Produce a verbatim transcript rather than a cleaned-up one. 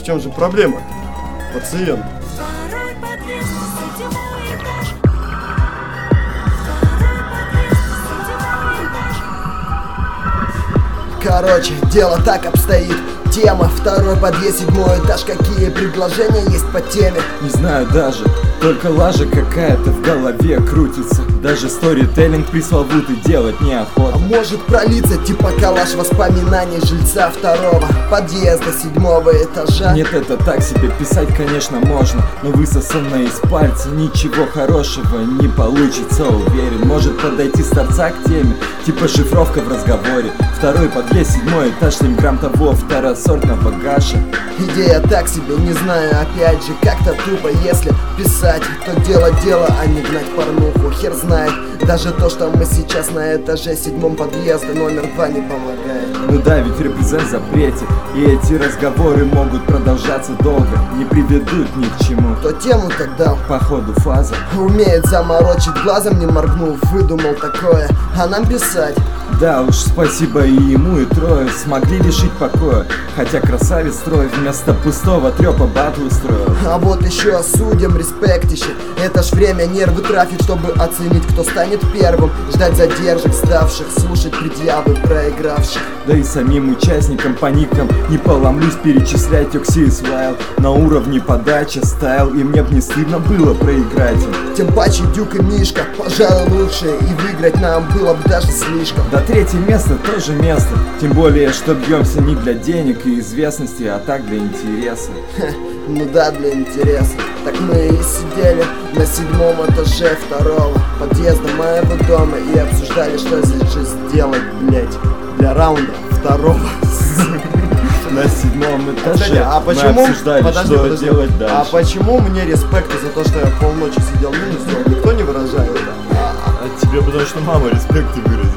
чем же проблема, пациент? Короче, дело так обстоит. Тема, второй подъезд, седьмой этаж. Какие предложения есть по теме? Не знаю даже, только лажа какая-то в голове крутится. Даже сторителлинг пресловутый делать неохота. А может пролиться типа коллаж воспоминаний жильца второго подъезда седьмого этажа? Нет, это так себе, писать конечно можно, но высосанное из пальца ничего хорошего не получится, уверен. Может подойти с торца к теме, типа шифровка в разговоре. Второй подъезд, седьмой этаж, семь грамм того второсортного гаша. Идея так себе, не знаю, опять же, как-то тупо. Если писать, то дело дело, а не гнать порнуху. Хер знает, даже то, что мы сейчас на этаже седьмом подъезда номер два не помогает. Ну да, ведь репрезент запретит, и эти разговоры могут продолжаться долго, не приведут ни к чему. То тему тогда походу фаза умеет заморочить, глазом не моргнув, выдумал такое, а нам писать. Да уж, спасибо и ему, и трое смогли лишить покоя. Хотя красавец строй вместо пустого трёпа батл устроил. А вот еще судьям респектище. Это ж время нервы трафит, чтобы оценить, кто станет первым. Ждать задержек ставших, слушать предъявы проигравших. Да и самим участникам по никам не поломлюсь перечислять Оксис Вайл. На уровне подача стайл, и мне б не стыдно было проиграть им. Тем паче Дюк и Мишка, пожалуй лучше, и выиграть нам было бы даже слишком. Да третье место тоже место, тем более, что бьемся не для денег и известности, а так для интереса. Ха, ну да, для интереса. Так мы и сидели на седьмом этаже второго подъезда моего дома и обсуждали, что здесь же сделать, блять, для раунда второго. На седьмом этаже. Кстати, а почему, мы обсуждали, подожди, что подожди, делать дальше. А почему мне респекта за то, что я полночи сидел минус, никто не выражает? А тебе потому что мама респекты выразила.